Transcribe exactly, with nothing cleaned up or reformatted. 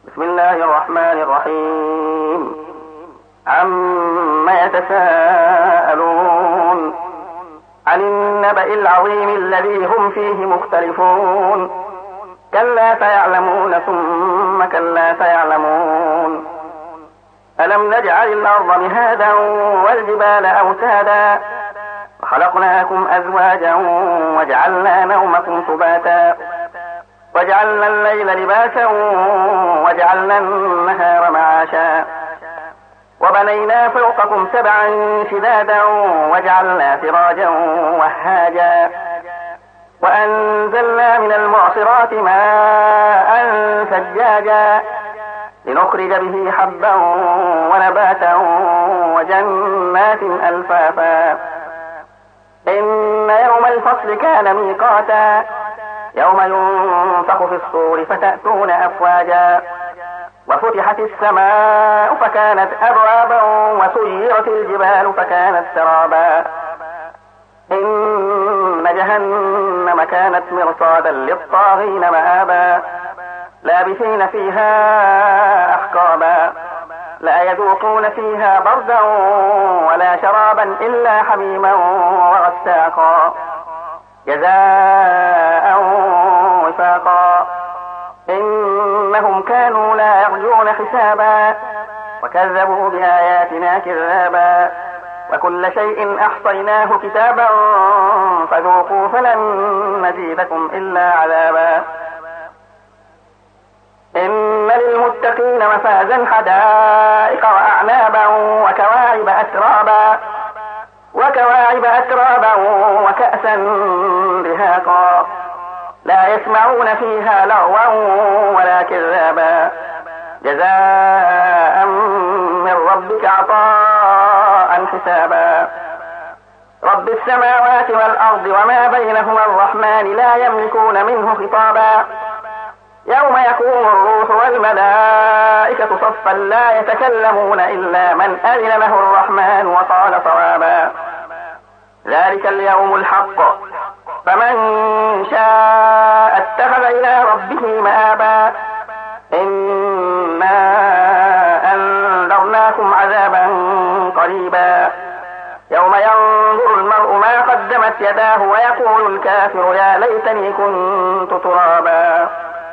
بسم الله الرحمن الرحيم. عما يتساءلون عن النبأ العظيم الذي هم فيه مختلفون كلا سيعلمون ثم كلا سيعلمون. ألم نجعل الأرض مهادا والجبال أوتادا وخلقناكم أزواجا وجعلنا نومكم سباتا وجعلنا الليل لباسا وجعلنا النهار معاشا وبنينا فوقكم سبعا شدادا وجعلنا سراجا وهاجا وأنزلنا من المعصرات ماء ثجاجا لنخرج به حبا ونباتا وجنات ألفافا إن يوم الفصل كان ميقاتا يوم ينفخ في الصور فتأتون أفواجا وفتحت السماء فكانت أبوابا وسيرت الجبال فكانت سرابا إن جهنم كانت مرصادا للطاغين مآبا لابثين فيها أحقابا لا يذوقون فيها بردا ولا شرابا إلا حميما وغساقا جزاء وفاقا إنهم كانوا لا يرجون حسابا وكذبوا بآياتنا كذابا وكل شيء أحصيناه كتابا فذوقوا فلن نزيدكم إلا عذابا إن للمتقين مفازا حدائق وأعنابا وكواعب أترابا وكواعب أترابا وكأسا دهاقا لا يسمعون فيها لغوا ولا كذابا جزاء من ربك عطاء حسابا رب السماوات والأرض وما بينهما الرحمن لا يملكون منه خطابا يوم يقوم الروح والملائكة صفا لا يتكلمون إلا من أذن له الرحمن وقال صوابا ذلك اليوم الحق فمن شاء اتخذ إلى ربه مآبا إنا أنذرناكم عذابا قريبا يوم ينظر المرء ما قدمت يداه ويقول الكافر يا ليتني كنت ترابا.